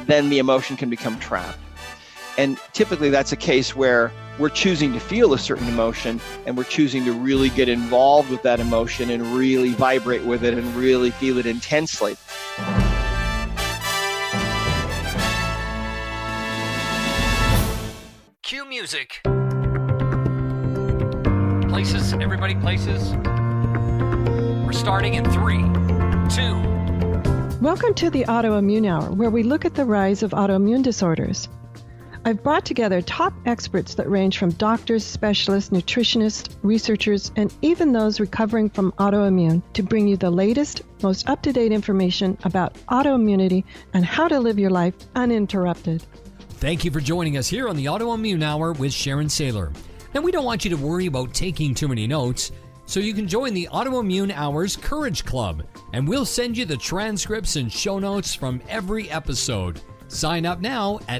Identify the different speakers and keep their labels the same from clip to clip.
Speaker 1: then the emotion can become trapped. And typically that's a case where we're choosing to feel a certain emotion and we're choosing to really get involved with that emotion and really vibrate with it and really feel it intensely.
Speaker 2: Cue music. Places, everybody places. We're starting in 3, 2.
Speaker 3: Welcome to the Autoimmune Hour, where we look at the rise of autoimmune disorders. I've brought together top experts that range from doctors, specialists, nutritionists, researchers, and even those recovering from autoimmune to bring you the latest, most up-to-date information about autoimmunity and how to live your life uninterrupted.
Speaker 4: Thank you for joining us here on the Autoimmune Hour with Sharon Saylor. And we don't want you to worry about taking too many notes, so you can join the Autoimmune Hour's Courage Club, and we'll send you the transcripts and show notes from every episode. Sign up now at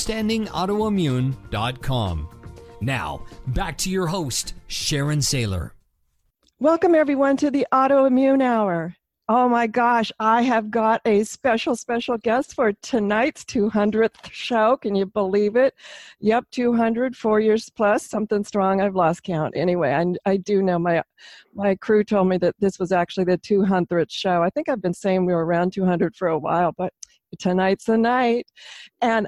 Speaker 4: understandingautoimmune.com. Now, back to your host, Sharon Saylor.
Speaker 3: Welcome, everyone, to the Autoimmune Hour. Oh, my gosh, I have got a special guest for tonight's 200th show. Can you believe it? Yep, 200, 4 years plus, something strong. I've lost count. Anyway, I do know my crew told me that this was actually the 200th show. I think I've been saying we were around 200 for a while, but tonight's the night. And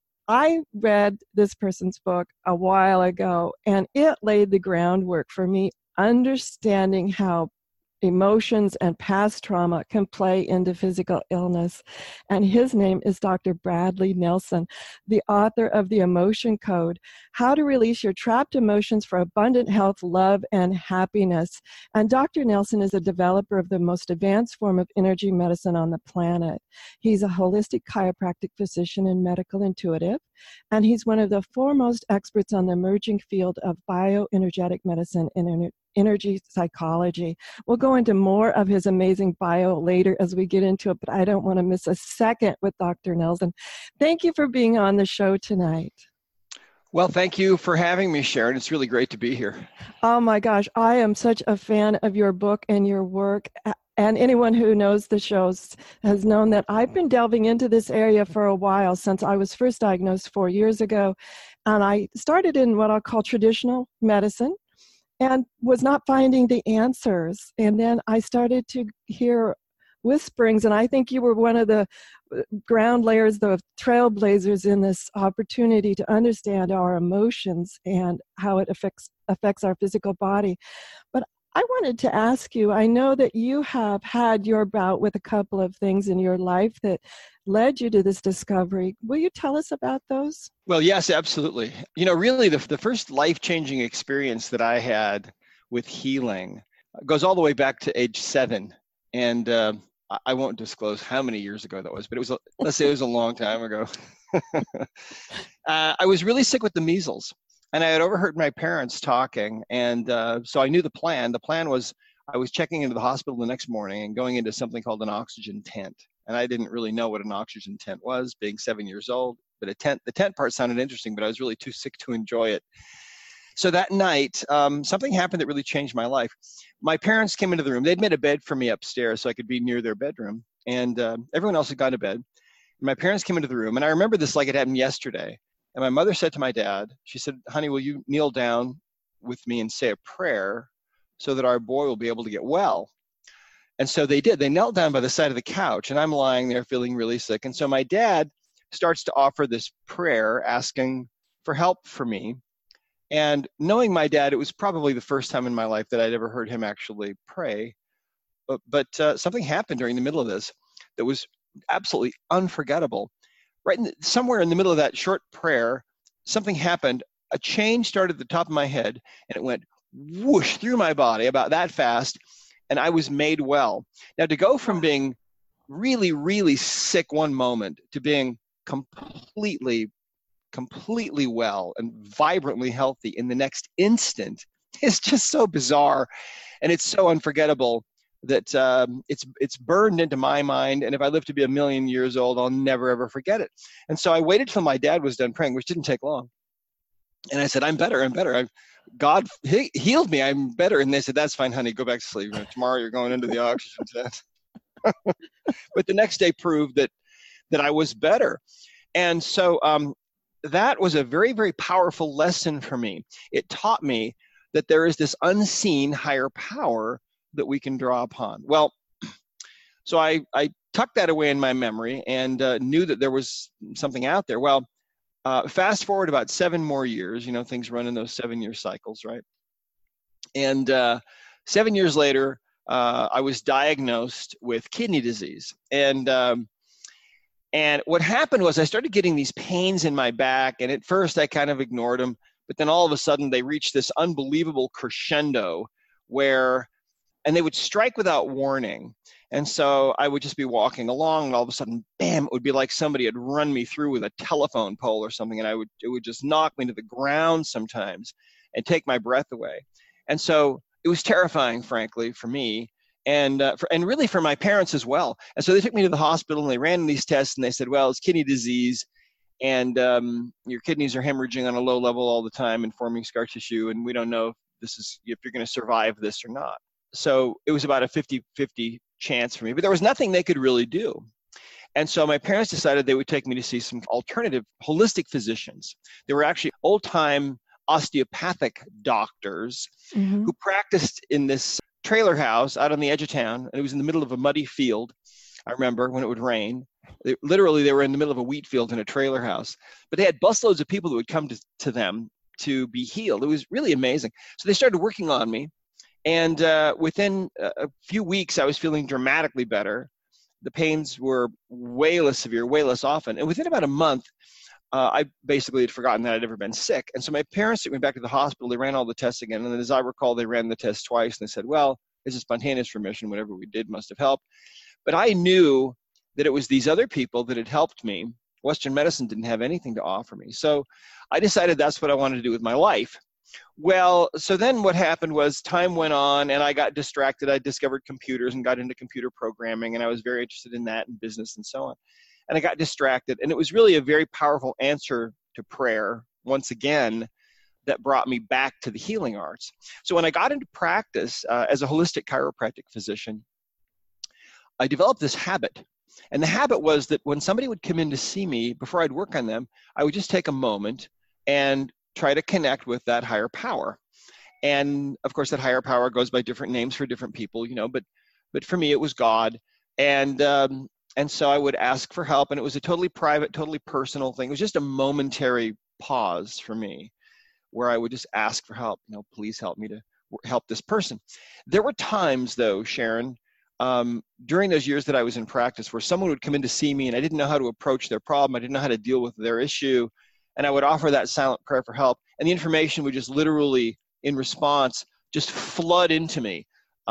Speaker 3: I read this person's book a while ago, and it laid the groundwork for me understanding how emotions and past trauma can play into physical illness. And his name is Dr. Bradley Nelson, the author of The Emotion Code, How to Release Your Trapped Emotions for Abundant Health, Love, and Happiness. And Dr. Nelson is a developer of the most advanced form of energy medicine on the planet. He's a holistic chiropractic physician and medical intuitive, and he's one of the foremost experts on the emerging field of bioenergetic medicine and energy psychology. We'll go into more of his amazing bio later as we get into it, but I don't want to miss a second with Dr. Nelson. Thank you for being on the show tonight.
Speaker 1: Well, thank you for having me, Sharon. It's really great to be here.
Speaker 3: Oh my gosh, I am such a fan of your book and your work. And anyone who knows the shows has known that I've been delving into this area for a while, since I was first diagnosed 4 years ago. And I started in what I'll call traditional medicine, and was not finding the answers. And then I started to hear whisperings, and I think you were one of the ground layers, the trailblazers in this opportunity to understand our emotions and how it affects our physical body. But I wanted to ask you, I know that you have had your bout with a couple of things in your life that led you to this discovery. Will you tell us about those?
Speaker 1: Well, yes, absolutely. You know, really the first life-changing experience that I had with healing goes all the way back to age 7. And I won't disclose how many years ago that was, but let's say it was a long time ago. I was really sick with the measles. And I had overheard my parents talking, and so I knew the plan. The plan was I was checking into the hospital the next morning and going into something called an oxygen tent. And I didn't really know what an oxygen tent was, being 7 years old. But the tent part sounded interesting, but I was really too sick to enjoy it. So that night, something happened that really changed my life. My parents came into the room. They'd made a bed for me upstairs so I could be near their bedroom. And everyone else had gone to bed. And my parents came into the room, and I remember this like it happened yesterday. And my mother said to my dad, she said, "Honey, will you kneel down with me and say a prayer so that our boy will be able to get well?" And so they did. They knelt down by the side of the couch, and I'm lying there feeling really sick. And so my dad starts to offer this prayer asking for help for me. And knowing my dad, it was probably the first time in my life that I'd ever heard him actually pray. But something happened during the middle of this that was absolutely unforgettable. Right somewhere in the middle of that short prayer, something happened. A change started at the top of my head, and it went whoosh through my body about that fast, and I was made well. Now, to go from being really, really sick one moment to being completely well and vibrantly healthy in the next instant is just so bizarre, and it's so unforgettable that it's burned into my mind. And if I live to be 1,000,000 years old, I'll never, ever forget it. And so I waited till my dad was done praying, which didn't take long. And I said, I'm better. God healed me. I'm better. And they said, "That's fine, honey. Go back to sleep. Tomorrow you're going into the oxygen tent." But the next day proved that that I was better. And so that was a very, very powerful lesson for me. It taught me that there is this unseen higher power that we can draw upon. Well, so I tucked that away in my memory and knew that there was something out there. Well, fast forward about 7 more years, things run in those 7-year cycles, right? And 7 years later, I was diagnosed with kidney disease. And what happened was I started getting these pains in my back. And at first I kind of ignored them. But then all of a sudden they reached this unbelievable crescendo and they would strike without warning. And so I would just be walking along and all of a sudden, bam, it would be like somebody had run me through with a telephone pole or something. And it would just knock me to the ground sometimes and take my breath away. And so it was terrifying, frankly, for me and really for my parents as well. And so they took me to the hospital and they ran these tests and they said, well, it's kidney disease and your kidneys are hemorrhaging on a low level all the time and forming scar tissue. And we don't know if you're going to survive this or not. So it was about a 50-50 chance for me, but there was nothing they could really do. And so my parents decided they would take me to see some alternative holistic physicians. They were actually old-time osteopathic doctors who practiced in this trailer house out on the edge of town. And it was in the middle of a muddy field. I remember when it would rain. They were in the middle of a wheat field in a trailer house. But they had busloads of people that would come to them to be healed. It was really amazing. So they started working on me. And within a few weeks, I was feeling dramatically better. The pains were way less severe, way less often. And within about a month, I basically had forgotten that I'd ever been sick. And so my parents took me back to the hospital. They ran all the tests again. And then as I recall, they ran the tests twice. And they said, well, it's a spontaneous remission. Whatever we did must have helped. But I knew that it was these other people that had helped me. Western medicine didn't have anything to offer me. So I decided that's what I wanted to do with my life. Well, so then what happened was time went on and I got distracted. I discovered computers and got into computer programming, and I was very interested in that and business and so on. And I got distracted, and it was really a very powerful answer to prayer, once again, that brought me back to the healing arts. So when I got into practice as a holistic chiropractic physician, I developed this habit. And the habit was that when somebody would come in to see me, before I'd work on them, I would just take a moment and try to connect with that higher power. And of course, that higher power goes by different names for different people, but for me, it was God. And so I would ask for help, and it was a totally private, totally personal thing. It was just a momentary pause for me where I would just ask for help, please help me to help this person. There were times though, Sharon, during those years that I was in practice where someone would come in to see me and I didn't know how to approach their problem. I didn't know how to deal with their issue. And I would offer that silent prayer for help. And the information would just literally, in response, just flood into me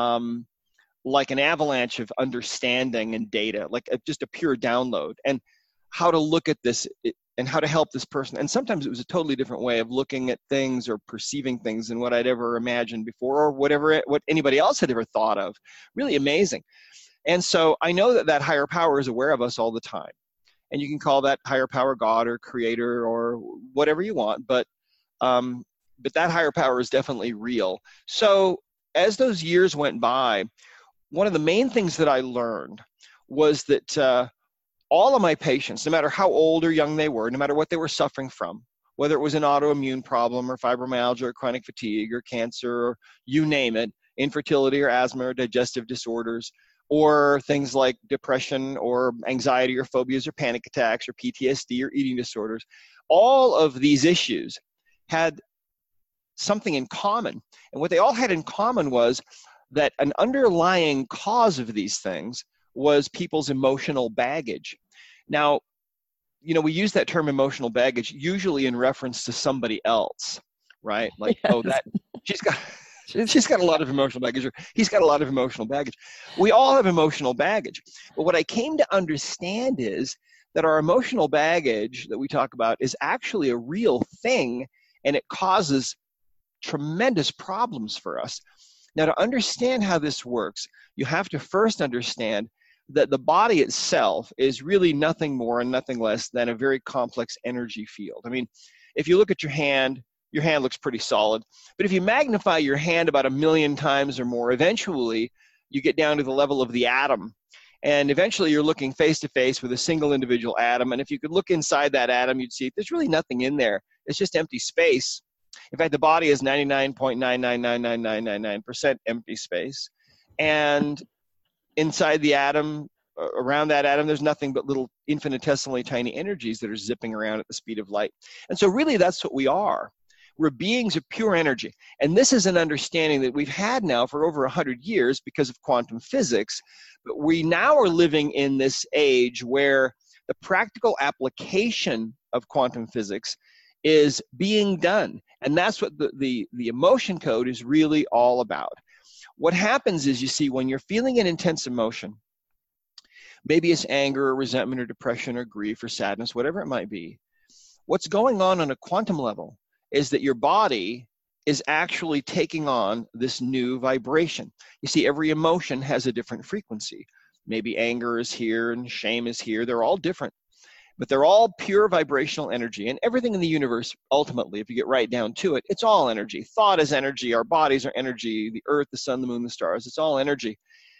Speaker 1: like an avalanche of understanding and data, like just a pure download. And how to look at this and how to help this person. And sometimes it was a totally different way of looking at things or perceiving things than what I'd ever imagined before or what anybody else had ever thought of. Really amazing. And so I know that higher power is aware of us all the time. And you can call that higher power God or creator or whatever you want, but that higher power is definitely real. So as those years went by, one of the main things that I learned was that all of my patients, no matter how old or young they were, no matter what they were suffering from, whether it was an autoimmune problem or fibromyalgia or chronic fatigue or cancer or you name it, infertility or asthma or digestive disorders, or things like depression or anxiety or phobias or panic attacks or PTSD or eating disorders, all of these issues had something in common. And what they all had in common was that an underlying cause of these things was people's emotional baggage. Now, we use that term emotional baggage usually in reference to somebody else, right? Like, yes. She's got a lot of emotional baggage, or he's got a lot of emotional baggage. We all have emotional baggage. But what I came to understand is that our emotional baggage that we talk about is actually a real thing, and it causes tremendous problems for us. Now, to understand how this works, you have to first understand that the body itself is really nothing more and nothing less than a very complex energy field. I mean, if you look at your hand looks pretty solid. But if you magnify your hand about 1 million times or more, eventually you get down to the level of the atom. And eventually you're looking face to face with a single individual atom. And if you could look inside that atom, you'd see there's really nothing in there. It's just empty space. In fact, the body is 99.9999999% empty space. And inside the atom, around that atom, there's nothing but little infinitesimally tiny energies that are zipping around at the speed of light. And so really that's what we are. We're beings of pure energy. And this is an understanding that we've had now for over 100 years because of quantum physics. But we now are living in this age where the practical application of quantum physics is being done. And that's what the emotion code is really all about. What happens is, you see, when you're feeling an intense emotion, maybe it's anger or resentment or depression or grief or sadness, whatever it might be, what's going on a quantum level is that your body is actually taking on this new vibration. You see, every emotion has a different frequency. Maybe anger is here and shame is here. They're all different, but they're all pure vibrational energy. And everything in the universe, ultimately, if you get right down to it, it's all energy. Thought is energy. Our bodies are energy. The earth, the sun, the moon, the stars, it's all energy,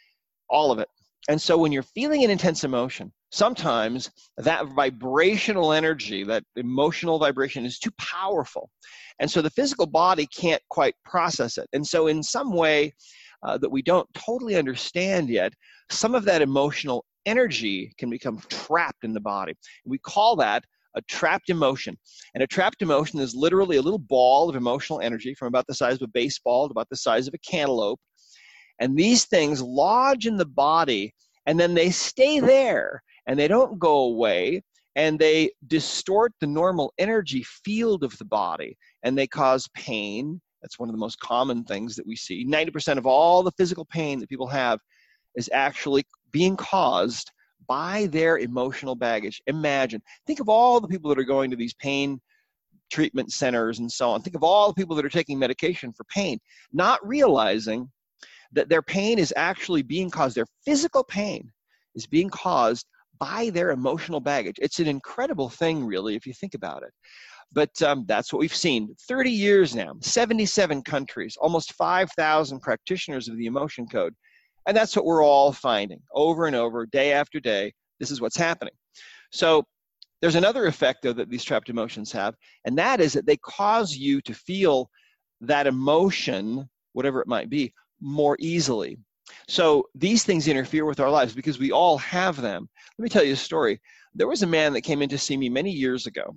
Speaker 1: all of it. And so when you're feeling an intense emotion, sometimes that vibrational energy, that emotional vibration, is too powerful. And so the physical body can't quite process it. And so in some way that we don't totally understand yet, some of that emotional energy can become trapped in the body. We call that a trapped emotion. And a trapped emotion is literally a little ball of emotional energy from about the size of a baseball to about the size of a cantaloupe. And these things lodge in the body, and then they stay there, and they don't go away, and they distort the normal energy field of the body, and they cause pain. That's one of the most common things that we see. 90% of all the physical pain that people have is actually being caused by their emotional baggage. Imagine, think of all the people that are going to these pain treatment centers and so on. Think of all the people that are taking medication for pain, not realizing that their pain is actually being caused, their physical pain is being caused by their emotional baggage. It's an incredible thing, really, if you think about it. But that's what we've seen. 30 years now, 77 countries, almost 5,000 practitioners of the emotion code. And that's what we're all finding over and over, day after day. This is what's happening. So there's another effect, though, that these trapped emotions have, and that is that they cause you to feel that emotion, whatever it might be, more easily. So these things interfere with our lives because we all have them. Let me tell you a story. There was a man that came in to see me many years ago.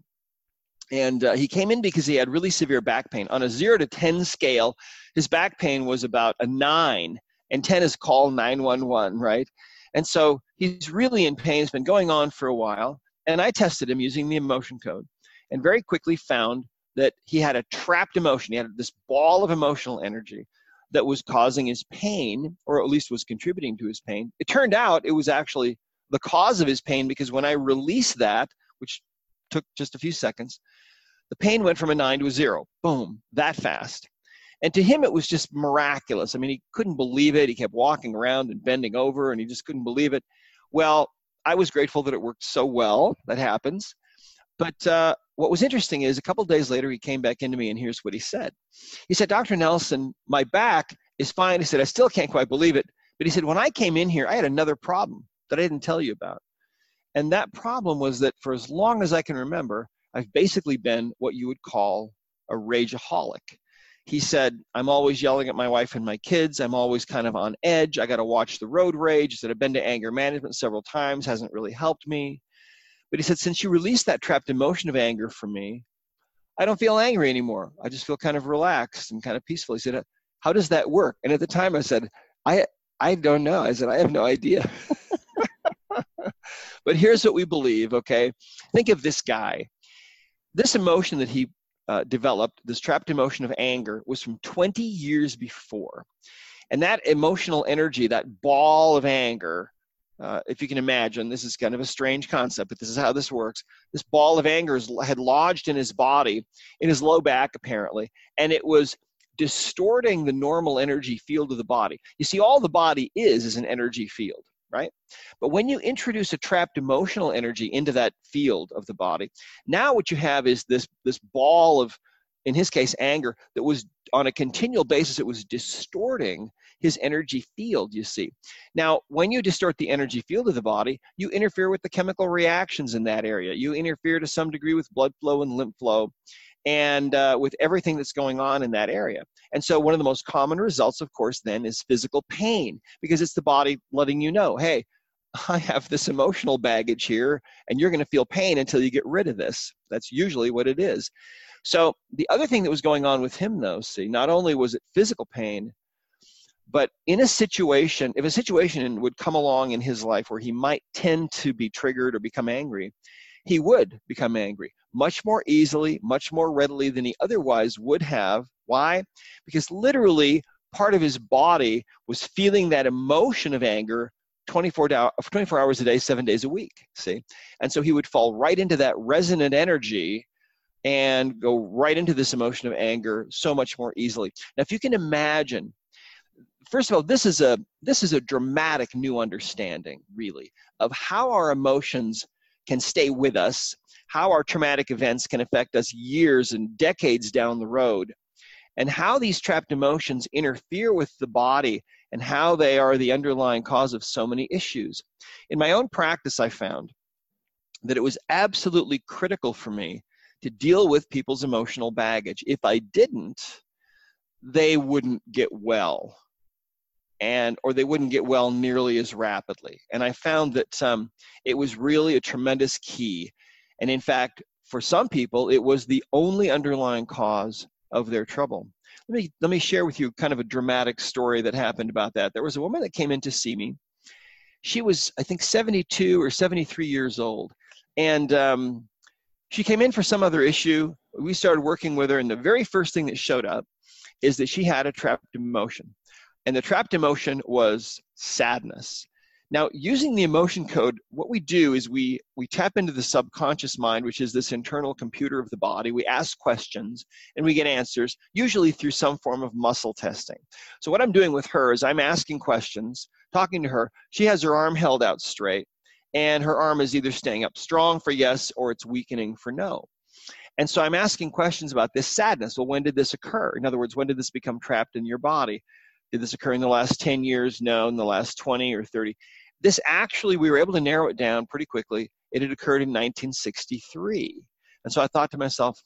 Speaker 1: And he came in because he had really severe back pain. On a 0 to 10 scale, his back pain was about a 9. And 10 is call 911, right? And so he's really in pain. It's been going on for a while. And I tested him using the emotion code and very quickly found that he had a trapped emotion. He had this ball of emotional energy that was causing his pain, or at least was contributing to his pain. It turned out it was actually the cause of his pain, because when I released that, which took just a few seconds, the pain went from a 9 to a 0. Boom, that fast. And to him, it was just miraculous. I mean, he couldn't believe it. He kept walking around and bending over, and he just couldn't believe it. Well, I was grateful that it worked so well. That happens. But what was interesting is a couple of days later, he came back into me, and here's what he said. He said, Dr. Nelson, my back is fine. He said, I still can't quite believe it. But he said, when I came in here, I had another problem that I didn't tell you about. And that problem was that for as long as I can remember, I've basically been what you would call a rageaholic. He said, I'm always yelling at my wife and my kids. I'm always kind of on edge. I got to watch the road rage. He said, I've been to anger management several times, hasn't really helped me. But he said, since you released that trapped emotion of anger from me, I don't feel angry anymore. I just feel kind of relaxed and kind of peaceful. He said, how does that work? And at the time I said, I don't know. I said, I have no idea. But here's what we believe, okay? Think of this guy. This emotion that he developed, this trapped emotion of anger, was from 20 years before. And that emotional energy, that ball of anger, if you can imagine, this is kind of a strange concept, but this is how this works. This ball of anger had lodged in his body, in his low back apparently, and it was distorting the normal energy field of the body. You see, all the body is an energy field, right? But when you introduce a trapped emotional energy into that field of the body, now what you have is this ball of, in his case, anger, that was on a continual basis, it was distorting his energy field, you see. Now, when you distort the energy field of the body, you interfere with the chemical reactions in that area. You interfere to some degree with blood flow and lymph flow, and with everything that's going on in that area. And so one of the most common results, of course, then is physical pain, because it's the body letting you know, hey, I have this emotional baggage here, and you're going to feel pain until you get rid of this. That's usually what it is. So the other thing that was going on with him, though, see, not only was it physical pain, but in a situation, if a situation would come along in his life where he might tend to be triggered or become angry, he would become angry much more easily, much more readily than he otherwise would have. Why? Because literally part of his body was feeling that emotion of anger 24 hours a day, 7 days a week, see? And so he would fall right into that resonant energy and go right into this emotion of anger so much more easily. Now, if you can imagine, first of all, this is a dramatic new understanding, really, of how our emotions can stay with us, how our traumatic events can affect us years and decades down the road, and how these trapped emotions interfere with the body and how they are the underlying cause of so many issues. In my own practice, I found that it was absolutely critical for me to deal with people's emotional baggage. If I didn't, they wouldn't get well, or they wouldn't get well nearly as rapidly. And I found that it was really a tremendous key. And in fact, for some people, it was the only underlying cause of their trouble. Let me share with you kind of a dramatic story that happened about that. There was a woman that came in to see me. She was, I think, 72 or 73 years old. And she came in for some other issue. We started working with her, and the very first thing that showed up is that she had a trapped emotion. And the trapped emotion was sadness. Now, using the emotion code, what we do is we tap into the subconscious mind, which is this internal computer of the body. We ask questions, and we get answers, usually through some form of muscle testing. So what I'm doing with her is I'm asking questions, talking to her. She has her arm held out straight, and her arm is either staying up strong for yes or it's weakening for no. And so I'm asking questions about this sadness. Well, when did this occur? In other words, when did this become trapped in your body? Did this occur in the last 10 years? No. In the last 20 or 30? This actually, we were able to narrow it down pretty quickly. It had occurred in 1963. And so I thought to myself,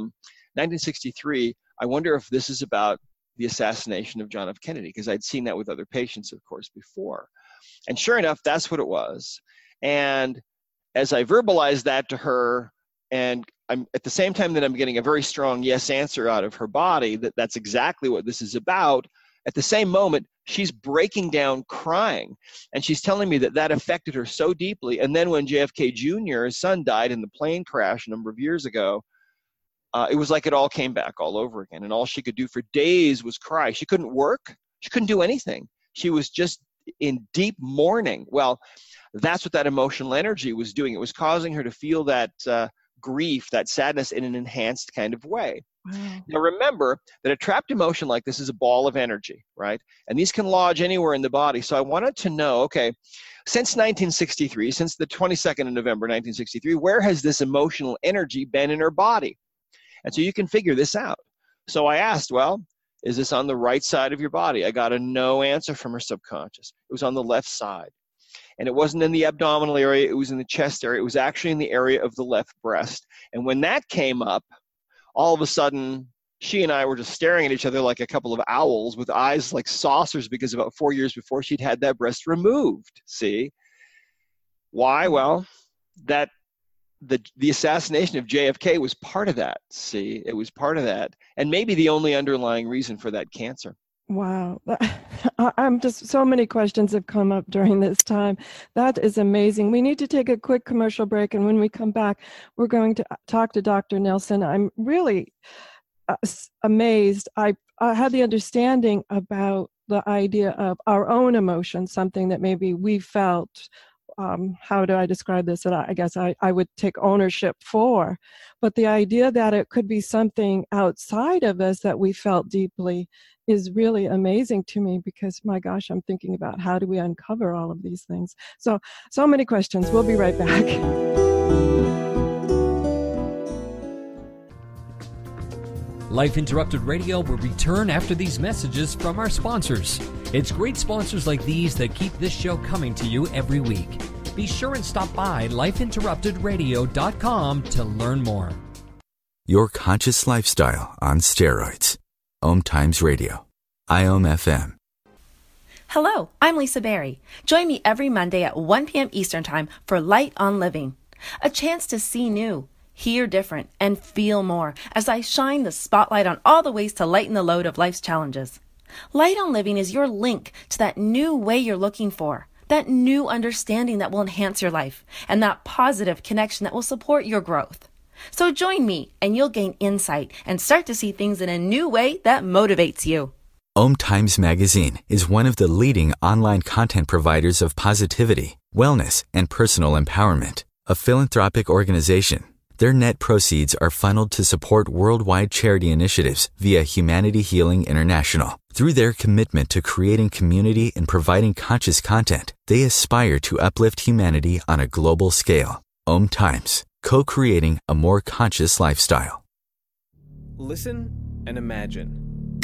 Speaker 1: 1963, I wonder if this is about the assassination of John F. Kennedy, because I'd seen that with other patients, of course, before. And sure enough, that's what it was. And as I verbalized that to her, and I'm at the same time that I'm getting a very strong yes answer out of her body, that's exactly what this is about, at the same moment, she's breaking down crying. And she's telling me that affected her so deeply. And then when JFK Jr., his son, died in the plane crash a number of years ago, it was like it all came back all over again. And all she could do for days was cry. She couldn't work. She couldn't do anything. She was just in deep mourning. Well, that's what that emotional energy was doing. It was causing her to feel that grief, that sadness in an enhanced kind of way. Wow. Now remember that a trapped emotion like this is a ball of energy, right? And these can lodge anywhere in the body. So I wanted to know, okay, since 1963, since the 22nd of November 1963, where has this emotional energy been in her body? And so you can figure this out. So I asked, well, is this on the right side of your body? I got a no answer from her subconscious. It was on the left side. And it wasn't in the abdominal area, it was in the chest area. It was actually in the area of the left breast. And when that came up, all of a sudden, she and I were just staring at each other like a couple of owls with eyes like saucers, because about 4 years before she'd had that breast removed, see? Why? Well, the assassination of JFK was part of that, see? It was part of that. And maybe the only underlying reason for that cancer.
Speaker 3: Wow. I'm just, so many questions have come up during this time. That is amazing. We need to take a quick commercial break. And when we come back, we're going to talk to Dr. Nelson. I'm really amazed. I had the understanding about the idea of our own emotions, something that maybe we felt, how do I describe this, that I guess I would take ownership for. But the idea that it could be something outside of us that we felt deeply is really amazing to me, because my gosh, I'm thinking about how do we uncover all of these things. So many questions. We'll be right back.
Speaker 4: Life Interrupted Radio will return after these messages from our sponsors. It's great sponsors like these that keep this show coming to you every week. Be sure and stop by lifeinterruptedradio.com to learn more.
Speaker 5: Your conscious lifestyle on steroids. Om Times Radio. IOM FM.
Speaker 6: Hello, I'm Lisa Berry. Join me every Monday at 1 p.m. Eastern Time for Light on Living. A chance to see new, hear different, and feel more as I shine the spotlight on all the ways to lighten the load of life's challenges. Light on Living is your link to that new way you're looking for, that new understanding that will enhance your life, and that positive connection that will support your growth. So join me and you'll gain insight and start to see things in a new way that motivates you.
Speaker 5: Om Times Magazine is one of the leading online content providers of positivity, wellness, and personal empowerment. A philanthropic organization, their net proceeds are funneled to support worldwide charity initiatives via Humanity Healing International. Through their commitment to creating community and providing conscious content, they aspire to uplift humanity on a global scale. Om Times, co-creating a more conscious lifestyle.
Speaker 7: Listen and imagine.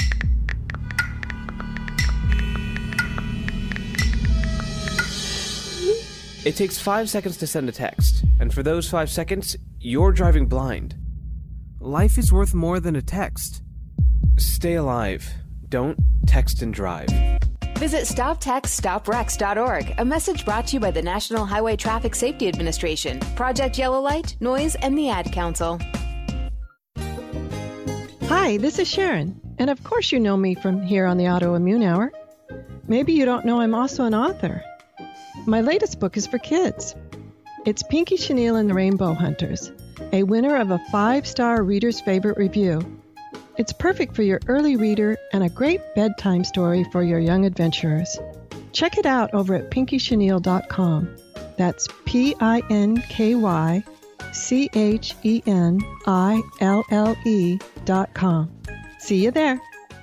Speaker 7: It takes 5 seconds to send a text, and for those 5 seconds, you're driving blind. Life is worth more than a text. Stay alive. Don't text and drive.
Speaker 8: Visit StopTextStopWrecks.org, a message brought to you by the National Highway Traffic Safety Administration, Project Yellow Light, Noise, and the Ad Council.
Speaker 3: Hi, this is Sharon, and of course you know me from here on the Autoimmune Hour. Maybe you don't know I'm also an author. My latest book is for kids. It's Pinky Chenille and the Rainbow Hunters, a winner of a 5-star Reader's Favorite review. It's perfect for your early reader and a great bedtime story for your young adventurers. Check it out over at pinkychenille.com. That's PinkyChenille.com. See you there.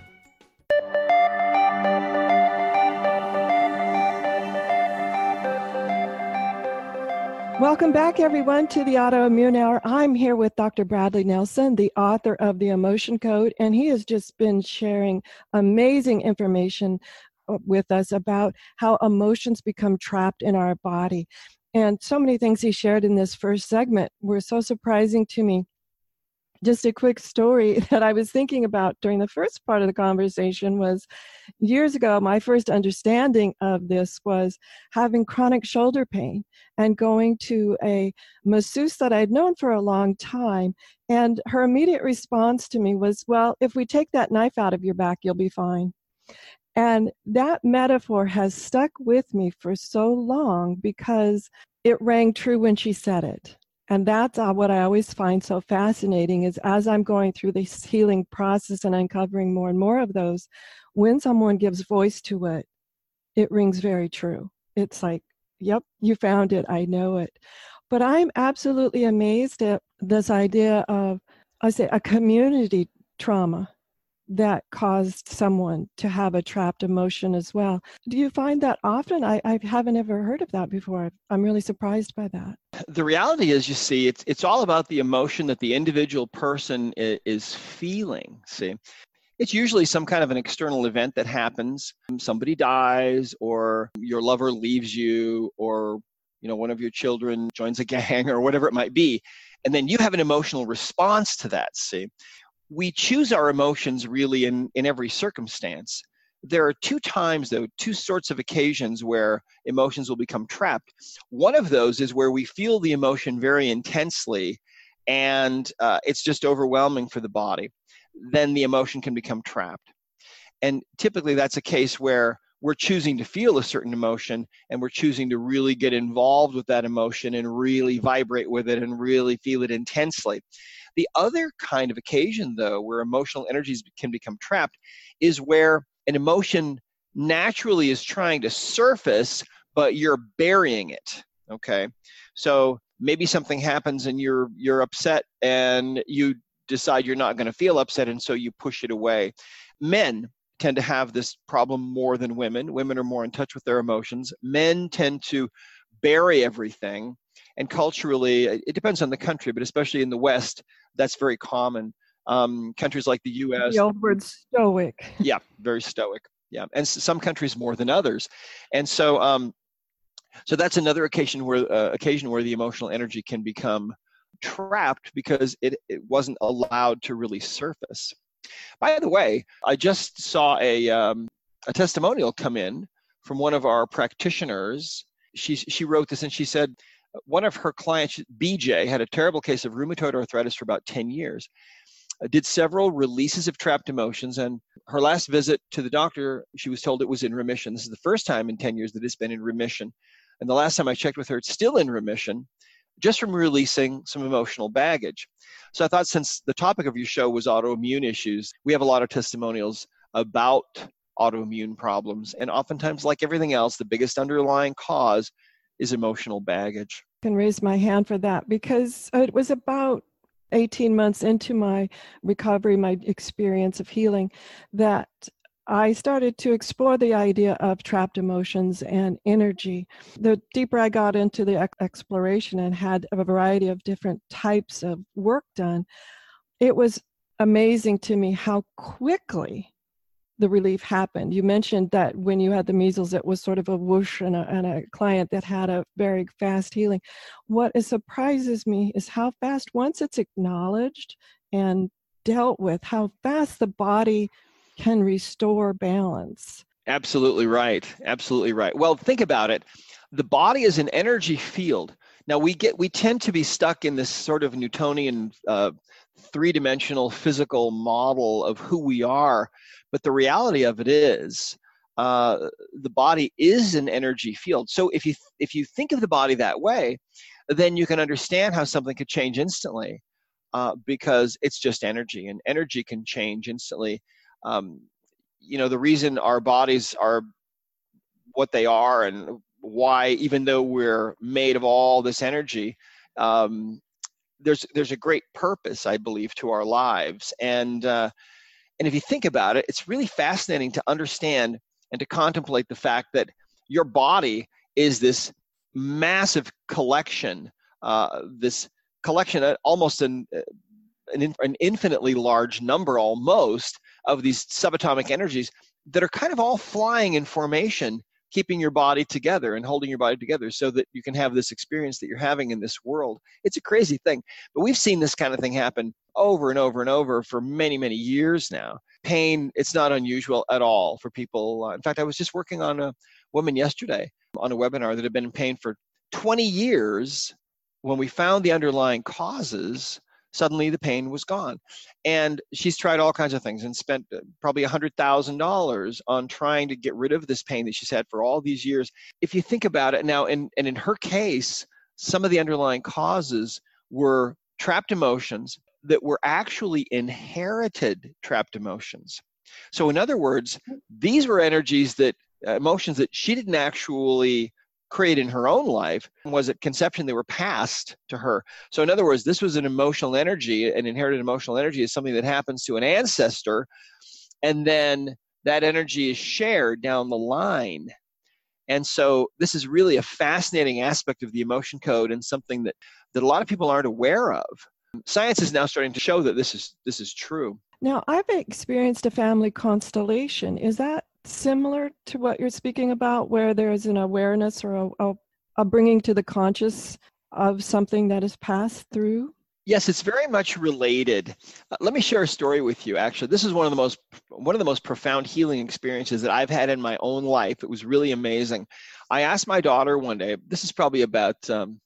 Speaker 3: Welcome back, everyone, to the Autoimmune Hour. I'm here with Dr. Bradley Nelson, the author of The Emotion Code, and he has just been sharing amazing information with us about how emotions become trapped in our body. And so many things he shared in this first segment were so surprising to me. Just a quick story that I was thinking about during the first part of the conversation was years ago, my first understanding of this was having chronic shoulder pain and going to a masseuse that I'd known for a long time. And her immediate response to me was, well, if we take that knife out of your back, you'll be fine. And that metaphor has stuck with me for so long because it rang true when she said it. And that's what I always find so fascinating is as I'm going through this healing process and uncovering more and more of those, when someone gives voice to it, it rings very true. It's like, yep, you found it. I know it. But I'm absolutely amazed at this idea of, I say, a community trauma that caused someone to have a trapped emotion as well. Do you find that often? I haven't ever heard of that before. I'm really surprised by that.
Speaker 1: The reality is, you see, it's all about the emotion that the individual person is feeling, see. It's usually some kind of an external event that happens. Somebody dies, or your lover leaves you, or one of your children joins a gang, or whatever it might be. And then you have an emotional response to that, see. We choose our emotions really in every circumstance. There are two sorts of occasions where emotions will become trapped. One of those is where we feel the emotion very intensely and it's just overwhelming for the body. Then the emotion can become trapped. And typically that's a case where we're choosing to feel a certain emotion and we're choosing to really get involved with that emotion and really vibrate with it and really feel it intensely. The other kind of occasion, though, where emotional energies can become trapped is where an emotion naturally is trying to surface, but you're burying it, okay? So maybe something happens and you're upset and you decide you're not going to feel upset, and so you push it away. Men tend to have this problem more than women. Women are more in touch with their emotions. Men tend to bury everything. And culturally, it depends on the country, but especially in the West, that's very common. Countries like the U.S.
Speaker 3: The old word stoic.
Speaker 1: Yeah, very stoic. Yeah, and some countries more than others. And so so that's another occasion where the emotional energy can become trapped because it wasn't allowed to really surface. By the way, I just saw a testimonial come in from one of our practitioners. She wrote this, and she said one of her clients, BJ, had a terrible case of rheumatoid arthritis for about 10 years. Did several releases of trapped emotions, and her last visit to the doctor, she was told it was in remission. This is the first time in 10 years that it's been in remission. And the last time I checked with her, it's still in remission, just from releasing some emotional baggage. So I thought, since the topic of your show was autoimmune issues, we have a lot of testimonials about autoimmune problems. And oftentimes, like everything else, the biggest underlying cause is emotional baggage.
Speaker 3: I can raise my hand for that, because it was about 18 months into my recovery, my experience of healing, that I started to explore the idea of trapped emotions and energy. The deeper I got into the exploration and had a variety of different types of work done, it was amazing to me how quickly the relief happened. You mentioned that when you had the measles, it was sort of a whoosh, and a client that had a very fast healing. What surprises me is how fast, once it's acknowledged and dealt with, how fast the body can restore balance.
Speaker 1: Absolutely right. Absolutely right. Well, think about it. The body is an energy field. Now we tend to be stuck in this sort of Newtonian three-dimensional physical model of who we are, but the reality of it is the body is an energy field. So if you think of the body that way, then you can understand how something could change instantly, because it's just energy, and energy can change instantly. The reason our bodies are what they are, and why, even though we're made of all this energy, there's a great purpose, I believe, to our lives. And if you think about it, it's really fascinating to understand and to contemplate the fact that your body is this massive collection, almost an infinitely large number, almost, of these subatomic energies that are kind of all flying in formation, keeping your body together and holding your body together so that you can have this experience that you're having in this world. It's a crazy thing, but we've seen this kind of thing happen over and over and over for many, many years now. Pain, it's not unusual at all for people. In fact, I was just working on a woman yesterday on a webinar that had been in pain for 20 years. When we found the underlying causes, suddenly the pain was gone. And she's tried all kinds of things and spent probably $100,000 on trying to get rid of this pain that she's had for all these years. If you think about it now, and in her case, some of the underlying causes were trapped emotions that were actually inherited trapped emotions. So in other words, these were emotions that she didn't actually create in her own life. Was at conception, they were passed to her. So in other words, this was an emotional energy. An inherited emotional energy is something that happens to an ancestor, and then that energy is shared down the line. And so this is really a fascinating aspect of the emotion code, and something that a lot of people aren't aware of. Science is now starting to show that this is true.
Speaker 3: Now, I've experienced a family constellation. Is that similar to what you're speaking about, where there is an awareness or a bringing to the conscious of something that is passed through?
Speaker 1: Yes, it's very much related. Let me share a story with you. Actually, this is one of the most profound healing experiences that I've had in my own life. It was really amazing. I asked my daughter one day, this is probably about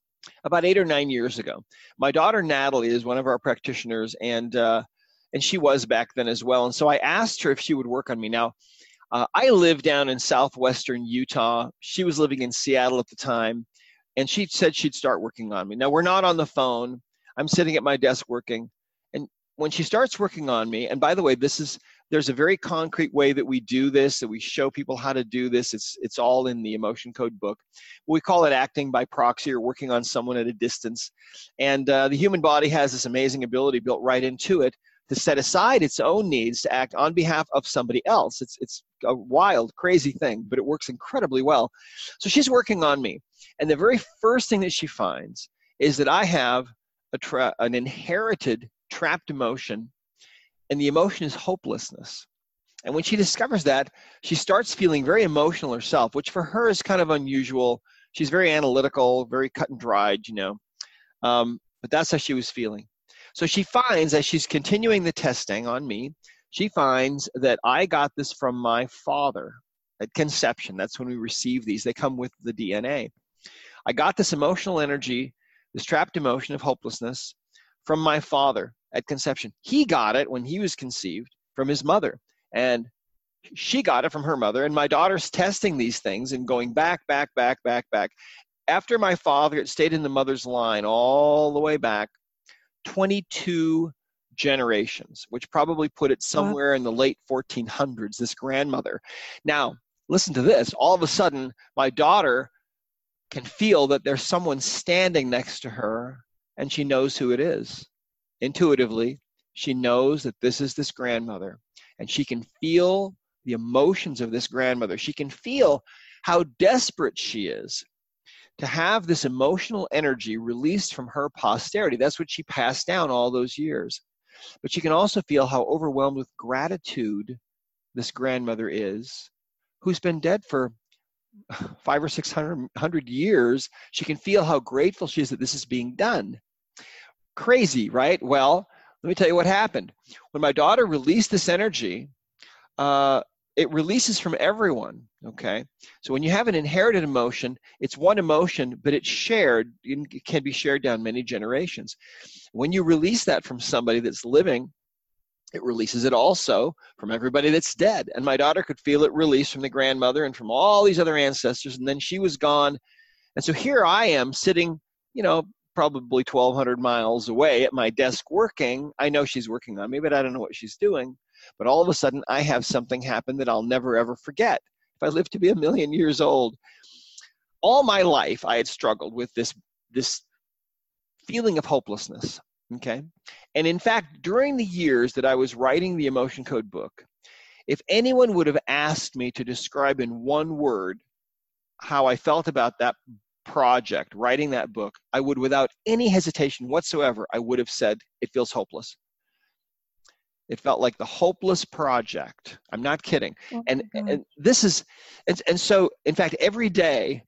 Speaker 1: 8 or 9 years ago. My daughter Natalie is one of our practitioners, and she was back then as well. And so I asked her if she would work on me. Now, I live down in southwestern Utah. She was living in Seattle at the time, and she said she'd start working on me. Now, we're not on the phone. I'm sitting at my desk working. And when she starts working on me, and by the way, there's a very concrete way that we do this, that we show people how to do this. It's all in the Emotion Code book. We call it acting by proxy, or working on someone at a distance. And the human body has this amazing ability built right into it to set aside its own needs to act on behalf of somebody else. It's a wild, crazy thing, but it works incredibly well. So she's working on me. And the very first thing that she finds is that I have an inherited trapped emotion And the emotion is hopelessness. And when she discovers that, she starts feeling very emotional herself, which for her is kind of unusual. She's very analytical, very cut and dried, but that's how she was feeling. So she finds, as she's continuing the testing on me, she finds that I got this from my father at conception. That's when we receive these. They come with the DNA. I got this emotional energy, this trapped emotion of hopelessness from my father at conception. He got it when he was conceived from his mother. And she got it from her mother, and my daughter's testing these things and going back. After my father had stayed in the mother's line all the way back, 22 generations, which probably put it somewhere in the late 1400s, this grandmother. Now, listen to this. All of a sudden, my daughter can feel that there's someone standing next to her, and she knows who it is. Intuitively, she knows that this is this grandmother. And she can feel the emotions of this grandmother. She can feel how desperate she is to have this emotional energy released from her posterity. That's what she passed down all those years. But she can also feel how overwhelmed with gratitude this grandmother is, who's been dead for 500 or 600 years. She can feel how grateful she is that this is being done. Crazy, right? Well, let me tell you what happened. When my daughter released this energy, it releases from everyone, okay? So when you have an inherited emotion, it's one emotion, but it's shared. It can be shared down many generations. When you release that from somebody that's living, it releases it also from everybody that's dead. And my daughter could feel it release from the grandmother and from all these other ancestors, and then she was gone. And so here I am sitting, probably 1,200 miles away at my desk working. I know she's working on me, but I don't know what she's doing. But all of a sudden, I have something happen that I'll never, ever forget. If I live to be 1,000,000 years old, all my life, I had struggled with this feeling of hopelessness, okay? And in fact, during the years that I was writing the Emotion Code book, if anyone would have asked me to describe in one word how I felt about that project, writing that book, I would, without any hesitation whatsoever, I would have said, it feels hopeless. It felt like the hopeless project. I'm not kidding. And this is, and so, in fact, every day,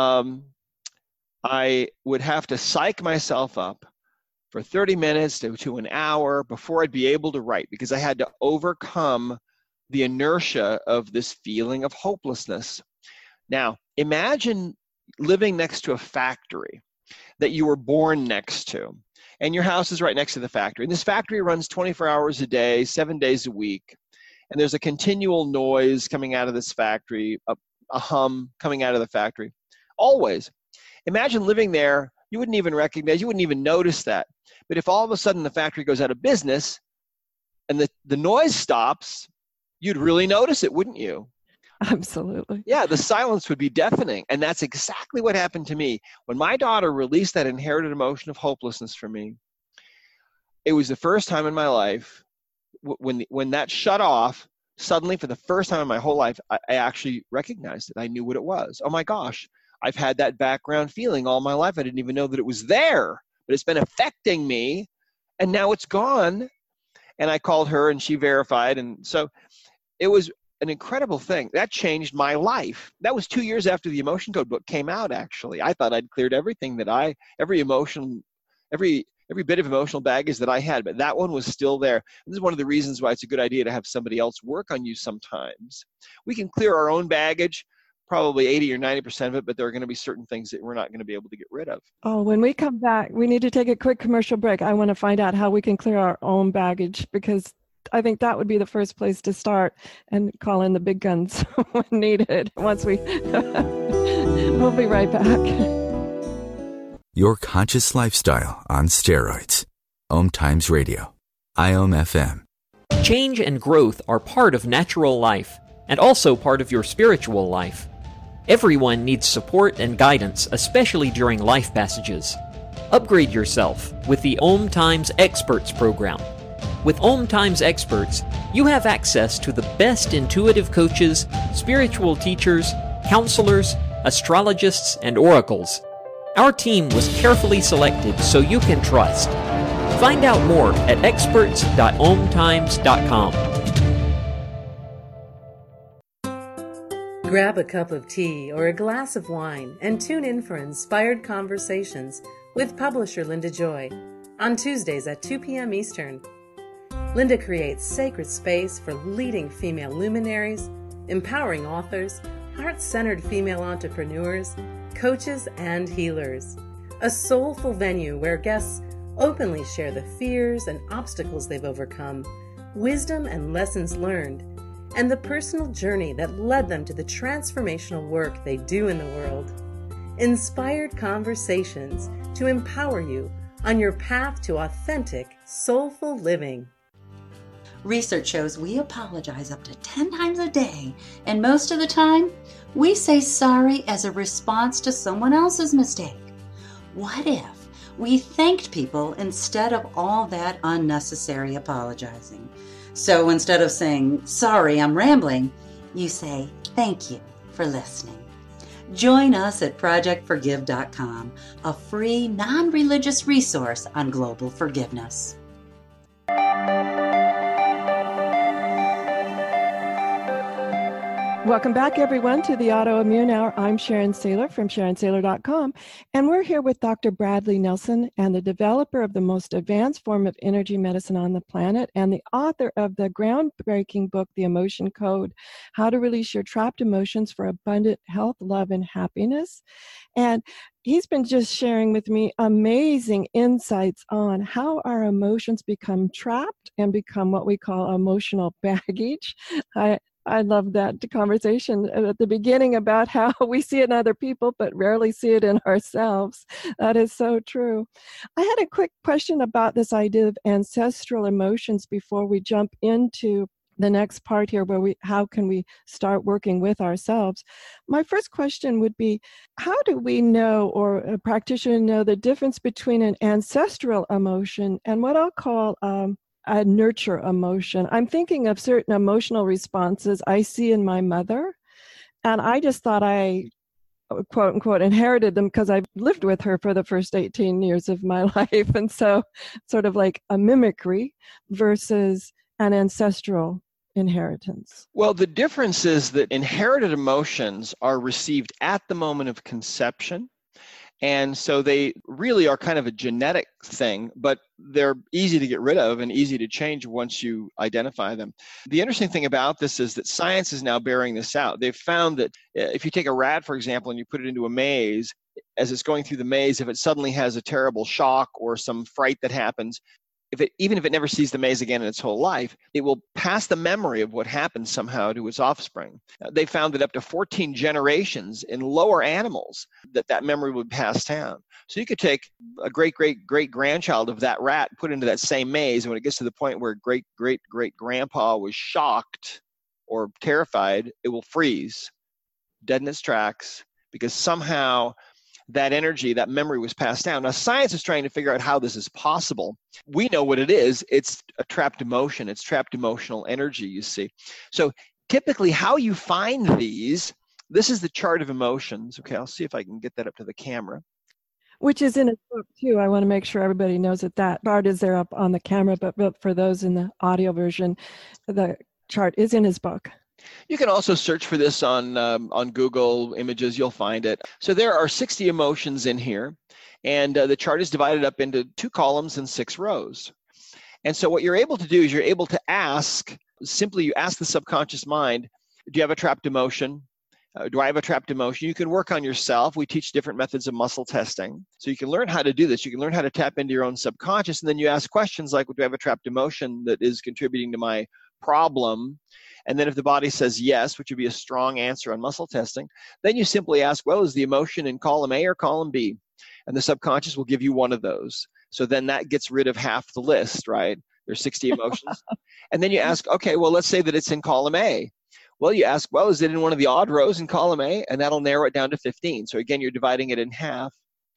Speaker 1: I would have to psych myself up for 30 minutes to an hour before I'd be able to write, because I had to overcome the inertia of this feeling of hopelessness. Now, imagine living next to a factory that you were born next to, and your house is right next to the factory. And this factory runs 24 hours a day, 7 days a week. And there's a continual noise coming out of this factory, a hum coming out of the factory, always. Imagine living there. You wouldn't even recognize, you wouldn't even notice that. But if all of a sudden the factory goes out of business and the noise stops, you'd really notice it, wouldn't you?
Speaker 3: Absolutely.
Speaker 1: Yeah, the silence would be deafening. And that's exactly what happened to me. When my daughter released that inherited emotion of hopelessness from me, it was the first time in my life when that shut off, suddenly for the first time in my whole life, I actually recognized it. I knew what it was. Oh my gosh, I've had that background feeling all my life. I didn't even know that it was there, but it's been affecting me, and now it's gone. And I called her and she verified. And so it was an incredible thing. That changed my life. That was 2 years after the Emotion Code book came out, actually. I thought I'd cleared everything that every bit of emotional baggage that I had, but that one was still there. And this is one of the reasons why it's a good idea to have somebody else work on you sometimes. We can clear our own baggage, probably 80 or 90% of it, but there are going to be certain things that we're not going to be able to get rid of.
Speaker 3: Oh, when we come back, we need to take a quick commercial break. I want to find out how we can clear our own baggage, because I think that would be the first place to start, and call in the big guns when needed. We'll be right back.
Speaker 5: Your conscious lifestyle on steroids. Om Times Radio. IOM FM.
Speaker 9: Change and growth are part of natural life, and also part of your spiritual life. Everyone needs support and guidance, especially during life passages. Upgrade yourself with the Om Times Experts program. With Om Times Experts, you have access to the best intuitive coaches, spiritual teachers, counselors, astrologists, and oracles. Our team was carefully selected so you can trust. Find out more at experts.omtimes.com.
Speaker 10: Grab a cup of tea or a glass of wine and tune in for Inspired Conversations with publisher Linda Joy on Tuesdays at 2 p.m. Eastern. Linda creates sacred space for leading female luminaries, empowering authors, heart-centered female entrepreneurs, coaches, and healers. A soulful venue where guests openly share the fears and obstacles they've overcome, wisdom and lessons learned, and the personal journey that led them to the transformational work they do in the world. Inspired Conversations to empower you on your path to authentic, soulful living.
Speaker 11: Research shows we apologize up to 10 times a day, and most of the time, we say sorry as a response to someone else's mistake. What if we thanked people instead of all that unnecessary apologizing? So instead of saying, sorry, I'm rambling, you say, thank you for listening. Join us at projectforgive.com, a free, non-religious resource on global forgiveness.
Speaker 3: Welcome back, everyone, to the Autoimmune Hour. I'm Sharon Saylor from SharonSaylor.com, and we're here with Dr. Bradley Nelson, and the developer of the most advanced form of energy medicine on the planet, and the author of the groundbreaking book, The Emotion Code, How to Release Your Trapped Emotions for Abundant Health, Love, and Happiness. And he's been just sharing with me amazing insights on how our emotions become trapped and become what we call emotional baggage. I love that conversation at the beginning about how we see it in other people, but rarely see it in ourselves. That is so true. I had a quick question about this idea of ancestral emotions before we jump into the next part here, where how can we start working with ourselves? My first question would be, how do we know, or a practitioner know, the difference between an ancestral emotion and what I'll call a nurture emotion? I'm thinking of certain emotional responses I see in my mother, and I just thought I, quote unquote, inherited them because I've lived with her for the first 18 years of my life. And so sort of like a mimicry versus an ancestral inheritance.
Speaker 1: Well, the difference is that inherited emotions are received at the moment of conception. And so they really are kind of a genetic thing, but they're easy to get rid of and easy to change once you identify them. The interesting thing about this is that science is now bearing this out. They've found that if you take a rat, for example, and you put it into a maze, as it's going through the maze, if it suddenly has a terrible shock or some fright that happens, even if it never sees the maze again in its whole life, it will pass the memory of what happened somehow to its offspring. They found that up to 14 generations in lower animals, that memory would pass down. So you could take a great-great-great-grandchild of that rat, put into that same maze, and when it gets to the point where great-great-great-grandpa was shocked or terrified, it will freeze, dead in its tracks, because somehow that energy, that memory was passed down. Now, science is trying to figure out how this is possible. We know what it is. It's a trapped emotion. It's trapped emotional energy, you see. So typically how you find these, this is the chart of emotions. Okay, I'll see if I can get that up to the camera.
Speaker 3: Which is in his book, too. I want to make sure everybody knows that chart is there up on the camera, but for those in the audio version, the chart is in his book.
Speaker 1: You can also search for this on Google Images. You'll find it. So there are 60 emotions in here, and the chart is divided up into 2 columns and 6 rows. And so what you're able to do is you're able to ask, simply you ask the subconscious mind, do you have a trapped emotion? Do I have a trapped emotion? You can work on yourself. We teach different methods of muscle testing. So you can learn how to do this. You can learn how to tap into your own subconscious, and then you ask questions like, do I have a trapped emotion that is contributing to my problem? And then if the body says yes, which would be a strong answer on muscle testing, then you simply ask, well, is the emotion in column A or column B? And the subconscious will give you one of those. So then that gets rid of half the list, right? There's 60 emotions. And then you ask, okay, well, let's say that it's in column A. Well, you ask, well, is it in one of the odd rows in column A? And that'll narrow it down to 15. So again, you're dividing it in half.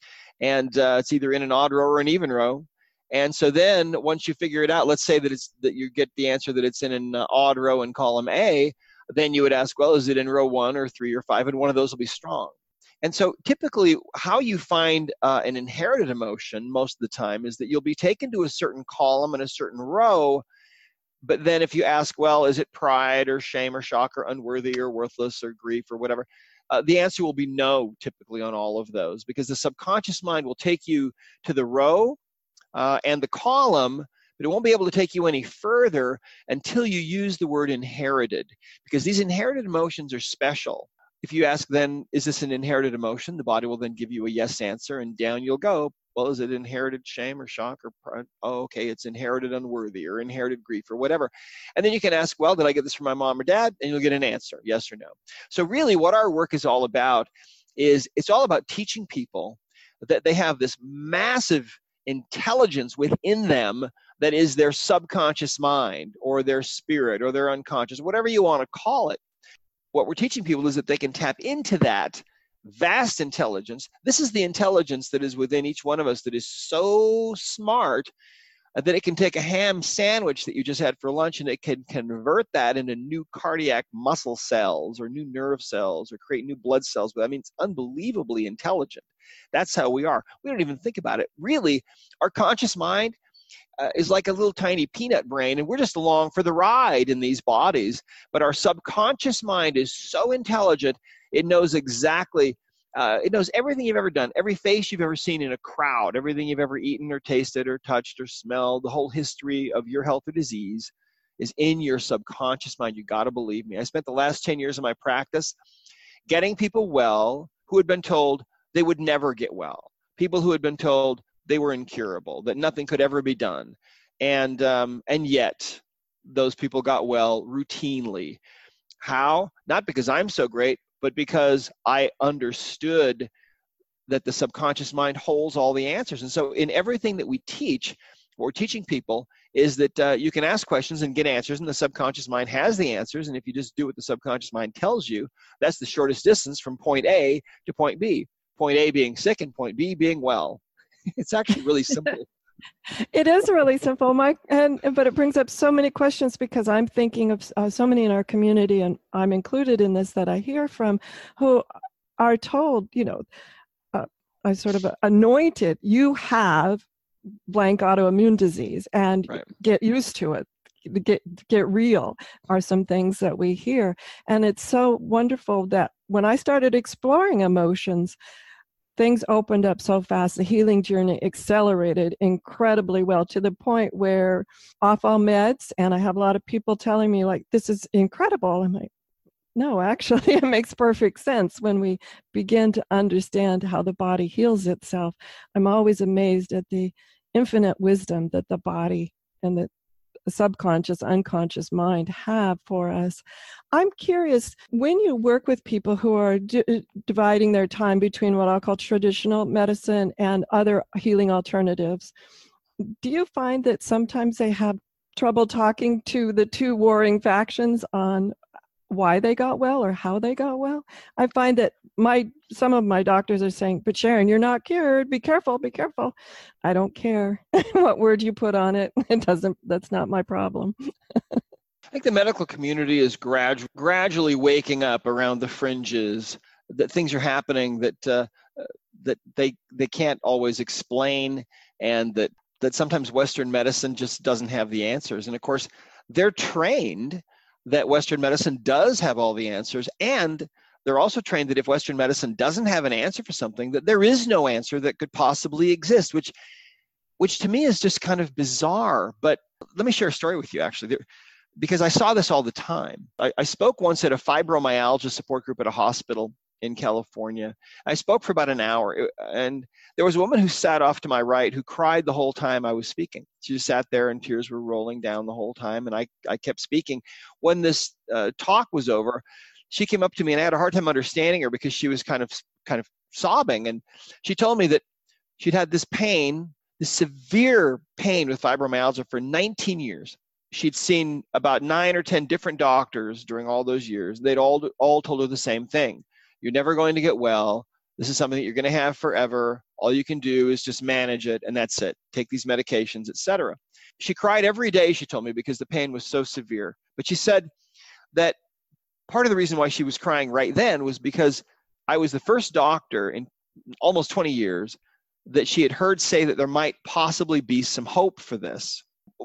Speaker 1: And it's either in an odd row or an even row. And so then once you figure it out, let's say that you get the answer that it's in an odd row in column A, then you would ask, well, is it in row 1 or 3 or 5? And one of those will be strong. And so typically how you find an inherited emotion most of the time is that you'll be taken to a certain column and a certain row. But then if you ask, well, is it pride or shame or shock or unworthy or worthless or grief or whatever, the answer will be no, typically, on all of those, because the subconscious mind will take you to the row and the column, but it won't be able to take you any further until you use the word inherited, because these inherited emotions are special. If you ask then, is this an inherited emotion? The body will then give you a yes answer, and down you'll go. Well, is it inherited shame or shock or pride? Oh, okay, it's inherited unworthy or inherited grief or whatever. And then you can ask, well, did I get this from my mom or dad? And you'll get an answer, yes or no. So really what our work is all about is it's all about teaching people that they have this massive intelligence within them that is their subconscious mind or their spirit or their unconscious, whatever you want to call it. What we're teaching people is that they can tap into that vast intelligence. This is the intelligence that is within each one of us that is so smart that it can take a ham sandwich that you just had for lunch and it can convert that into new cardiac muscle cells or new nerve cells or create new blood cells. But I mean, it's unbelievably intelligent. That's how we are. We don't even think about it. Really, our conscious mind is like a little tiny peanut brain, and we're just along for the ride in these bodies. But our subconscious mind is so intelligent, it knows exactly, it knows everything you've ever done, every face you've ever seen in a crowd, everything you've ever eaten or tasted or touched or smelled, the whole history of your health or disease is in your subconscious mind. You got to believe me. I spent the last 10 years of my practice getting people well who had been told they would never get well, people who had been told they were incurable, that nothing could ever be done. And yet those people got well routinely. How? Not because I'm so great, but because I understood that the subconscious mind holds all the answers. And so in everything that we teach, what we're teaching people is that you can ask questions and get answers, and the subconscious mind has the answers. And if you just do what the subconscious mind tells you, that's the shortest distance from point A to point B. Point A being sick and point B being well. It's actually really simple.
Speaker 3: It is really simple, Mike, but it brings up so many questions because I'm thinking of so many in our community, and I'm included in this, that I hear from who are told, I sort of anointed, you have blank autoimmune disease, and
Speaker 1: right.
Speaker 3: Get used to it. Get real are some things that we hear. And it's so wonderful that when I started exploring emotions, things opened up so fast. The healing journey accelerated incredibly well, to the point where off all meds, and I have a lot of people telling me, like, this is incredible. I'm like, no, actually, it makes perfect sense when we begin to understand how the body heals itself. I'm always amazed at the infinite wisdom that the body and the subconscious, unconscious mind have for us. I'm curious, when you work with people who are dividing their time between what I'll call traditional medicine and other healing alternatives, do you find that sometimes they have trouble talking to the two warring factions on why they got well or how they got well? I find that some of my doctors are saying, but Sharon, you're not cured. Be careful, be careful. I don't care what word you put on it. That's not my problem.
Speaker 1: I think the medical community is gradually waking up around the fringes, that things are happening that they can't always explain, and that sometimes Western medicine just doesn't have the answers. And of course, they're trained that Western medicine does have all the answers, and they're also trained that if Western medicine doesn't have an answer for something, that there is no answer that could possibly exist, which to me is just kind of bizarre. But let me share a story with you, actually, because I saw this all the time. I spoke once at a fibromyalgia support group at a hospital in California. I spoke for about an hour, and there was a woman who sat off to my right who cried the whole time I was speaking. She just sat there and tears were rolling down the whole time, and I kept speaking. When this talk was over, she came up to me, and I had a hard time understanding her because she was kind of sobbing, and she told me that she'd had this pain, this severe pain with fibromyalgia for 19 years. She'd seen about 9 or 10 different doctors during all those years. They'd all told her the same thing. You're never going to get well. This is something that you're going to have forever. All you can do is just manage it, and that's it. Take these medications, etc. She cried every day, she told me, because the pain was so severe. But she said that part of the reason why she was crying right then was because I was the first doctor in almost 20 years that she had heard say that there might possibly be some hope for this.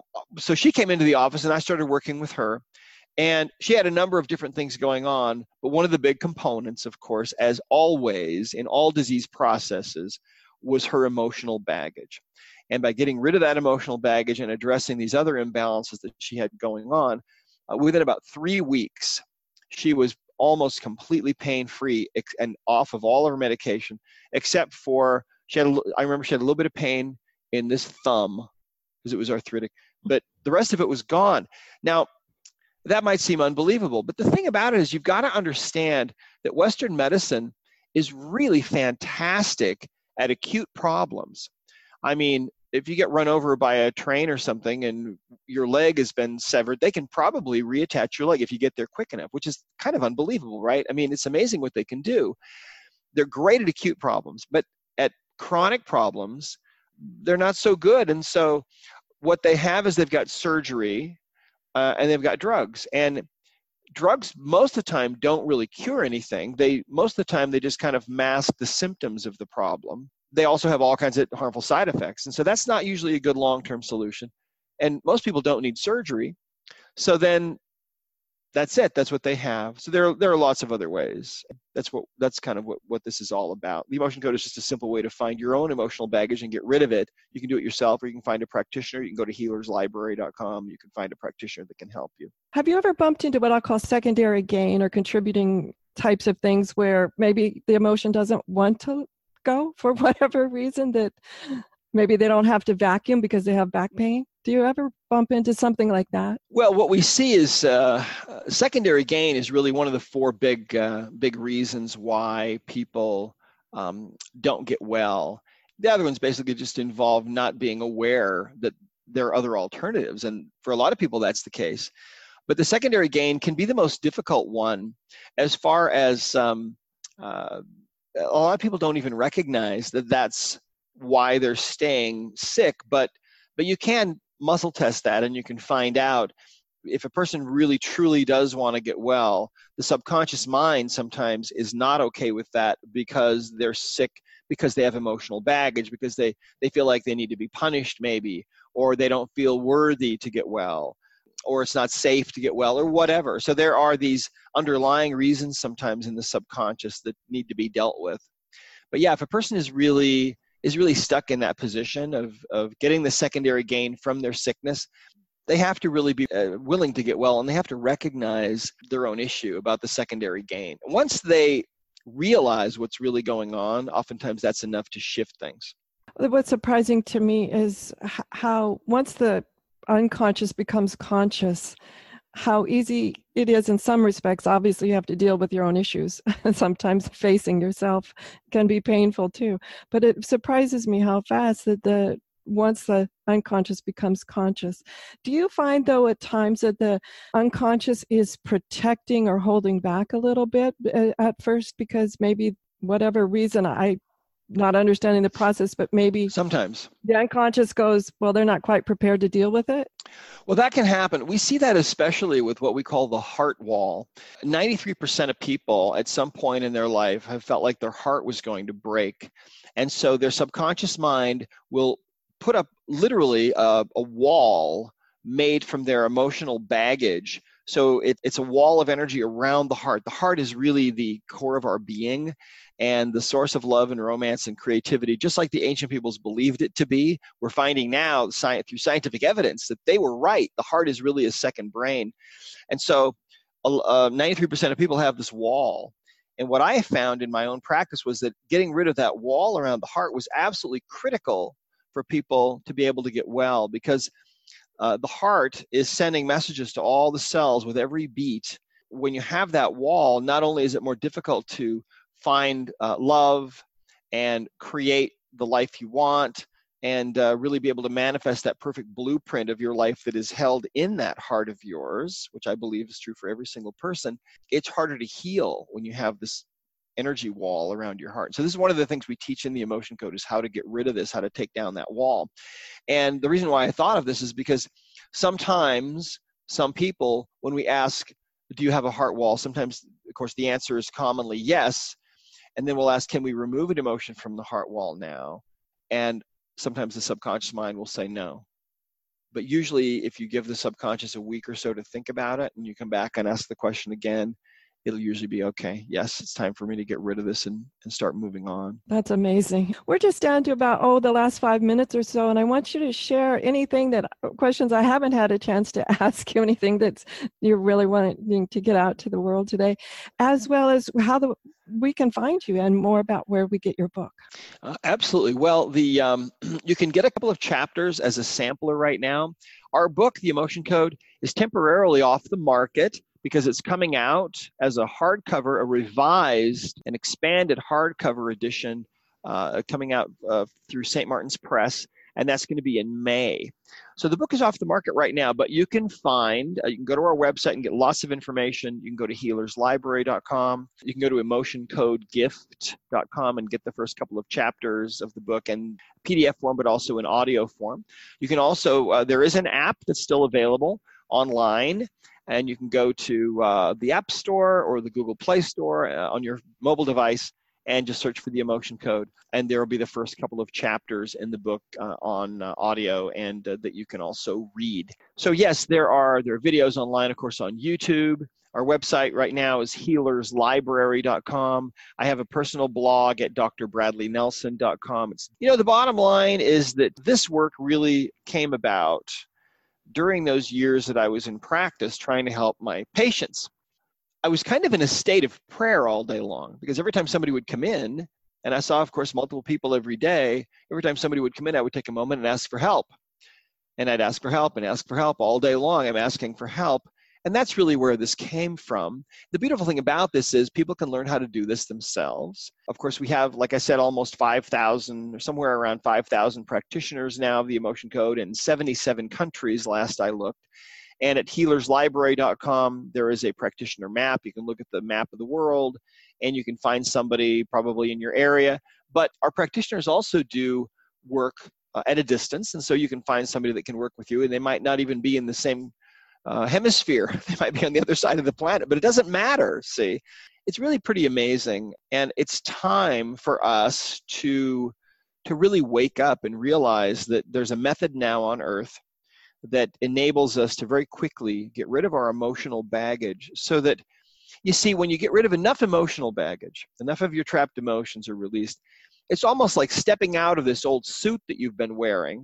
Speaker 1: So she came into the office and I started working with her. And she had a number of different things going on, but one of the big components, of course, as always in all disease processes, was her emotional baggage. And by getting rid of that emotional baggage and addressing these other imbalances that she had going on, within about 3 weeks, she was almost completely pain-free and off of all of her medication, except for, I remember she had a little bit of pain in this thumb because it was arthritic, but the rest of it was gone. Now, that might seem unbelievable, but the thing about it is you've got to understand that Western medicine is really fantastic at acute problems. I mean, if you get run over by a train or something and your leg has been severed, they can probably reattach your leg if you get there quick enough, which is kind of unbelievable, right? I mean, it's amazing what they can do. They're great at acute problems, but at chronic problems, they're not so good. And so what they have is they've got surgery, and they've got drugs. And drugs, most of the time, don't really cure anything. Most of the time, they just kind of mask the symptoms of the problem. They also have all kinds of harmful side effects. And so that's not usually a good long-term solution. And most people don't need surgery. So then that's it. That's what they have. So there are lots of other ways. That's kind of what this is all about. The emotion code is just a simple way to find your own emotional baggage and get rid of it. You can do it yourself, or you can find a practitioner. You can go to healerslibrary.com. You can find a practitioner that can help you.
Speaker 3: Have you ever bumped into what I'll call secondary gain or contributing types of things where maybe the emotion doesn't want to go for whatever reason, that maybe they don't have to vacuum because they have back pain? Do you ever bump into something like that?
Speaker 1: Well, what we see is secondary gain is really one of the four big reasons why people don't get well. The other ones basically just involve not being aware that there are other alternatives. And for a lot of people, that's the case. But the secondary gain can be the most difficult one, as far as a lot of people don't even recognize that that's why they're staying sick. But you can muscle test that, and you can find out if a person really truly does want to get well. The subconscious mind sometimes is not okay with that because they're sick, because they have emotional baggage, because they feel like they need to be punished maybe, or they don't feel worthy to get well, or it's not safe to get well, or whatever. So there are these underlying reasons sometimes in the subconscious that need to be dealt with. But yeah, if a person is really stuck in that position of getting the secondary gain from their sickness, they have to really be willing to get well, and they have to recognize their own issue about the secondary gain. Once they realize what's really going on, oftentimes that's enough to shift things.
Speaker 3: What's surprising to me is how once the unconscious becomes conscious, how easy it is in some respects. Obviously, you have to deal with your own issues. Sometimes facing yourself can be painful too. But it surprises me how fast that once the unconscious becomes conscious. Do you find, though, at times that the unconscious is protecting or holding back a little bit at first because maybe whatever reason, I'm not understanding the process, but maybe
Speaker 1: sometimes
Speaker 3: the unconscious goes, well, they're not quite prepared to deal with it?
Speaker 1: Well, that can happen. We see that especially with what we call the heart wall. 93% of people at some point in their life have felt like their heart was going to break. And so their subconscious mind will put up literally a wall made from their emotional baggage. So it's a wall of energy around the heart. The heart is really the core of our being and the source of love and romance and creativity, just like the ancient peoples believed it to be. We're finding now through scientific evidence that they were right. The heart is really a second brain. And so 93% of people have this wall. And what I found in my own practice was that getting rid of that wall around the heart was absolutely critical for people to be able to get well, because the heart is sending messages to all the cells with every beat. When you have that wall, not only is it more difficult to find love and create the life you want and really be able to manifest that perfect blueprint of your life that is held in that heart of yours, which I believe is true for every single person, it's harder to heal when you have this energy wall around your heart. So this is one of the things we teach in the emotion code, is how to get rid of this, how to take down that wall. And the reason why I thought of this is because sometimes some people, when we ask, do you have a heart wall? Sometimes, of course, the answer is commonly yes. And then we'll ask, can we remove an emotion from the heart wall now? And sometimes the subconscious mind will say no. But usually if you give the subconscious a week or so to think about it and you come back and ask the question again, it'll usually be, okay, yes, it's time for me to get rid of this and start moving on.
Speaker 3: That's amazing. We're just down to about, the last 5 minutes or so. And I want you to share questions I haven't had a chance to ask you, anything that you're really wanting to get out to the world today, as well as how we can find you and more about where we get your book.
Speaker 1: Absolutely. Well, you can get a couple of chapters as a sampler right now. Our book, The Emotion Code, is temporarily off the market because it's coming out as a hardcover, a revised and expanded hardcover edition coming out through St. Martin's Press, and that's going to be in May. So the book is off the market right now, but you can you can go to our website and get lots of information. You can go to healerslibrary.com. You can go to emotioncodegift.com and get the first couple of chapters of the book in PDF form, but also in audio form. You can also, there is an app that's still available online, and you can go to the App Store or the Google Play Store on your mobile device and just search for The Emotion Code. And there will be the first couple of chapters in the book on audio and that you can also read. So yes, there are videos online, of course, on YouTube. Our website right now is healerslibrary.com. I have a personal blog at drbradleynelson.com. The bottom line is that this work really came about during those years that I was in practice trying to help my patients. I was kind of in a state of prayer all day long because every time somebody would come in, and I saw, of course, multiple people every day, every time somebody would come in, I would take a moment and ask for help. And I'd ask for help and ask for help all day long. I'm asking for help. And that's really where this came from. The beautiful thing about this is people can learn how to do this themselves. Of course, we have, like I said, almost 5,000 or somewhere around 5,000 practitioners now of the Emotion Code in 77 countries last I looked. And at healerslibrary.com, there is a practitioner map. You can look at the map of the world and you can find somebody probably in your area. But our practitioners also do work at a distance. And so you can find somebody that can work with you, and they might not even be in the same hemisphere. They might be on the other side of the planet, but it doesn't matter. See, it's really pretty amazing. And it's time for us to really wake up and realize that there's a method now on earth that enables us to very quickly get rid of our emotional baggage, so that, you see, when you get rid of enough emotional baggage, enough of your trapped emotions are released, it's almost like stepping out of this old suit that you've been wearing,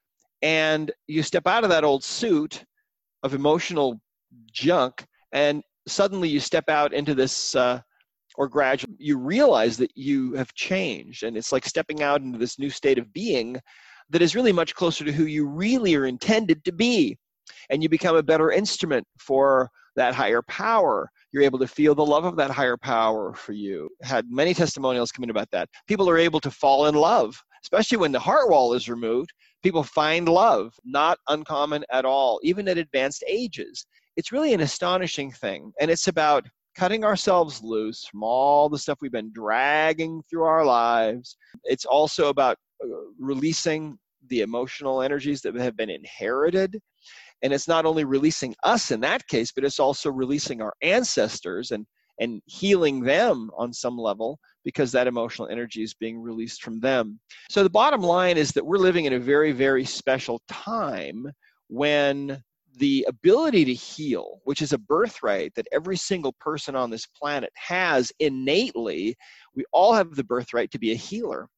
Speaker 1: and you step out of that old suit of emotional junk, and suddenly you step out into this, or gradually you realize that you have changed, and it's like stepping out into this new state of being that is really much closer to who you really are intended to be. And you become a better instrument for that higher power. You're able to feel the love of that higher power for you. Had many testimonials come in about that. People are able to fall in love, especially when the heart wall is removed. People find love, not uncommon at all, even at advanced ages. It's really an astonishing thing. And it's about cutting ourselves loose from all the stuff we've been dragging through our lives. It's also about releasing the emotional energies that have been inherited. And it's not only releasing us in that case, but it's also releasing our ancestors and healing them on some level, because that emotional energy is being released from them. So the bottom line is that we're living in a very, very special time when the ability to heal, which is a birthright that every single person on this planet has innately, we all have the birthright to be a healer.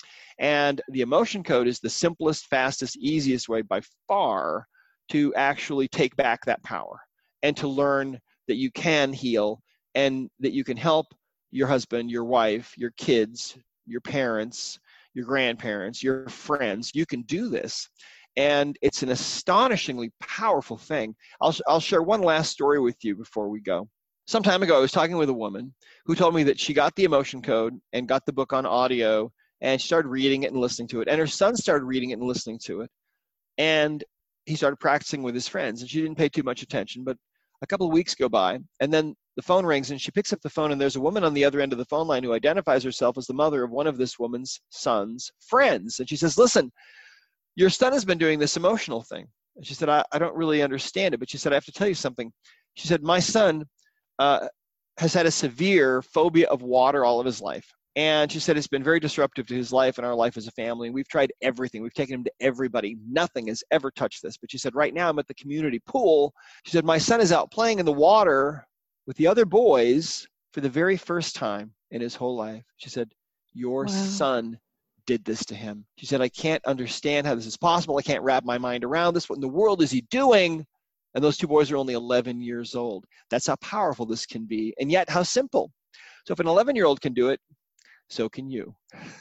Speaker 1: And the Emotion Code is the simplest, fastest, easiest way by far to actually take back that power and to learn that you can heal and that you can help your husband, your wife, your kids, your parents, your grandparents, your friends. You can do this. And it's an astonishingly powerful thing. I'll share one last story with you before we go. Some time ago, I was talking with a woman who told me that she got the Emotion Code and got the book on audio, and she started reading it and listening to it. And her son started reading it and listening to it. And he started practicing with his friends. And she didn't pay too much attention. But a couple of weeks go by, and then the phone rings, and she picks up the phone, and there's a woman on the other end of the phone line who identifies herself as the mother of one of this woman's son's friends. And she says, listen, your son has been doing this emotional thing. And she said, I don't really understand it. But she said, I have to tell you something. She said, my son has had a severe phobia of water all of his life. And she said it's been very disruptive to his life and our life as a family. We've tried everything. We've taken him to everybody. Nothing has ever touched this. But she said, right now I'm at the community pool. She said, my son is out playing in the water with the other boys for the very first time in his whole life. She said, your son did this to him. She said, I can't understand how this is possible. I can't wrap my mind around this. What in the world is he doing? And those two boys are only 11 years old. That's how powerful this can be, and yet how simple. So if an 11-year-old can do it, so can you.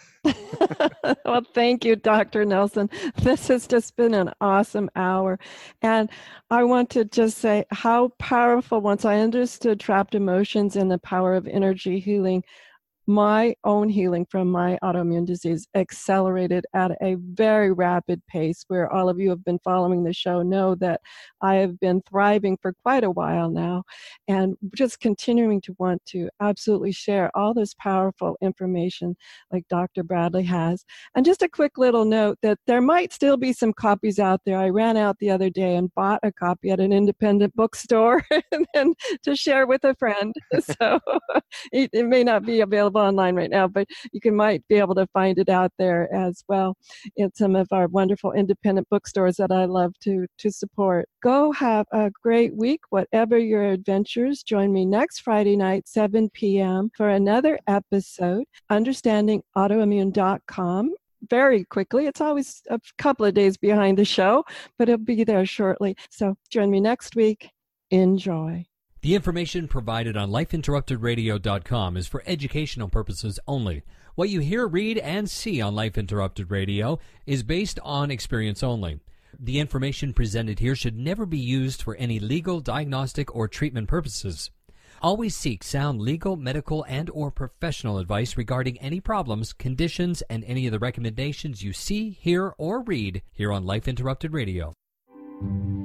Speaker 3: Well, thank you, Dr. Nelson. This has just been an awesome hour. And I want to just say how powerful, once I understood trapped emotions and the power of energy healing, my own healing from my autoimmune disease accelerated at a very rapid pace, where all of you have been following the show know that I have been thriving for quite a while now, and just continuing to want to absolutely share all this powerful information like Dr. Bradley has. And just a quick little note that there might still be some copies out there. I ran out the other day and bought a copy at an independent bookstore and then to share with a friend. So it may not be available online right now, but you might be able to find it out there as well in some of our wonderful independent bookstores that I love to support. Go have a great week, whatever your adventures. Join me next Friday night, 7 p.m. for another episode, understandingautoimmune.com. Very quickly. It's always a couple of days behind the show, but it'll be there shortly. So join me next week. Enjoy.
Speaker 4: The information provided on lifeinterruptedradio.com is for educational purposes only. What you hear, read, and see on Life Interrupted Radio is based on experience only. The information presented here should never be used for any legal, diagnostic, or treatment purposes. Always seek sound legal, medical, and or professional advice regarding any problems, conditions, and any of the recommendations you see, hear, or read here on Life Interrupted Radio.